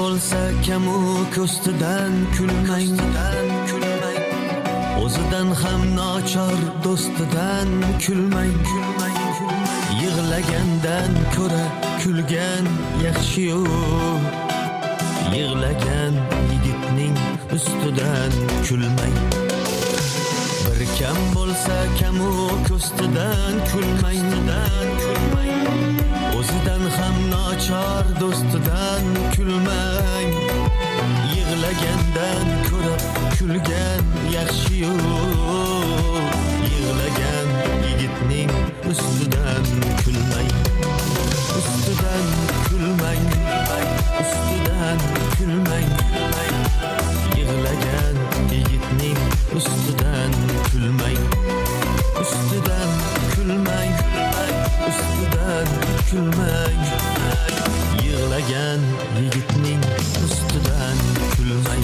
bo'lsa kamuk ustidan kulmang, o'zidan ham nochor do'stidan kulmang. Yig'lagandan ko'ra kulgan yaxshi-yu, yig'lagan yigitning ustidan kulmang. Bir kam bo'lsa kamuk ustidan kulmang, o'zidan ham nochor do'stidan kulmang. Yig'lagandan ko'ra kulgan yaxshi-yu, yig'lagan yigitning ustidan kulmang. Ustidan kulmang, ustidan kulmang. Yig'lagan yigitning ustidan kulmang. Ustidan kulmang, ustidan kulmang. Yig'lagan yigitning ustidan kulmang.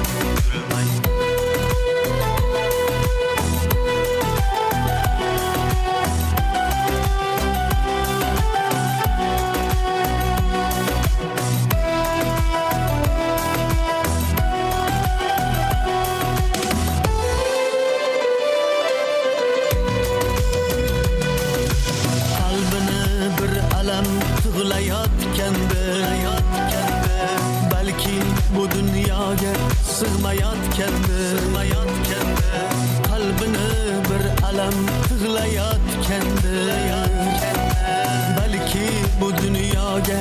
Balki bu dunyoga sig'mayotgandi, qalbini bir alam tig'layotgandi. Balki bu dunyoga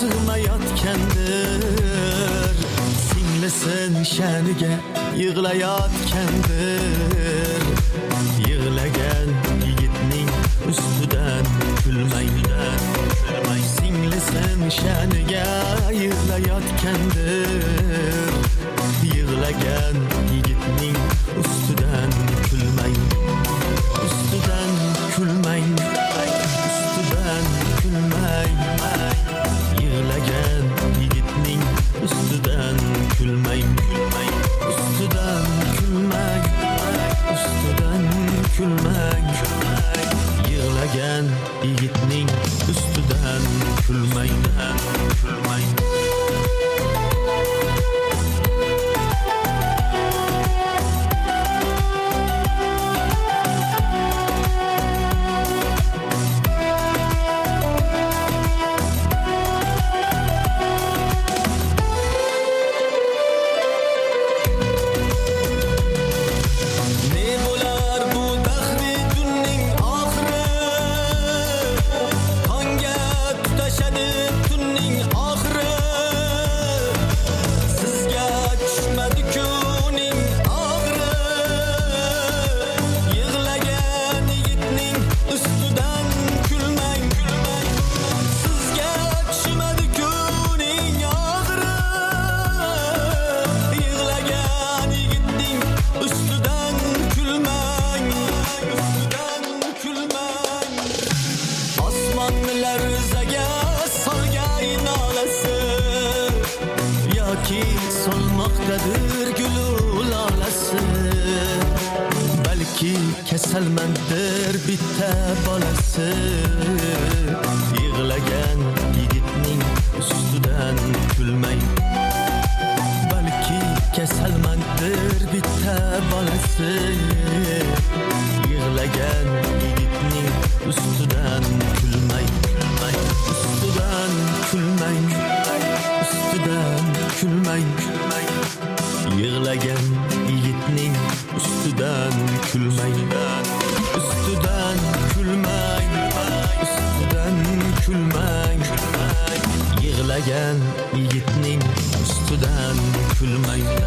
sig'mayotgandir, singlisin shaniga yig'layotgandir. Yig'lagan yigitning ustidan kulmang, singlisin shaniga yig'layotgandir. Yig'lagan yigitning ustidan kulmang. Ustidan kulmang, ustidan kulmang. Yig'lagan yigitning ustidan kulmang. Ustidan kulmang, ustidan kulmang. Yig'lagan yigitning ustidan kulmang. Solmoqdadir gulu lolasi, balki kasalmandir bitta bolasi. Yig'lagan yigitning ustidan kulmang, balki kasalmandir bitta bolasi. Yig'lagan yigitning ustidan kulmang. Ustidan kulmang, ustidan kulmang. Yig'lagan yigitning ustidan kulmang. Ustidan kulmang, ustidan kulmang. Yig'lagan yigitning ustidan kulmang.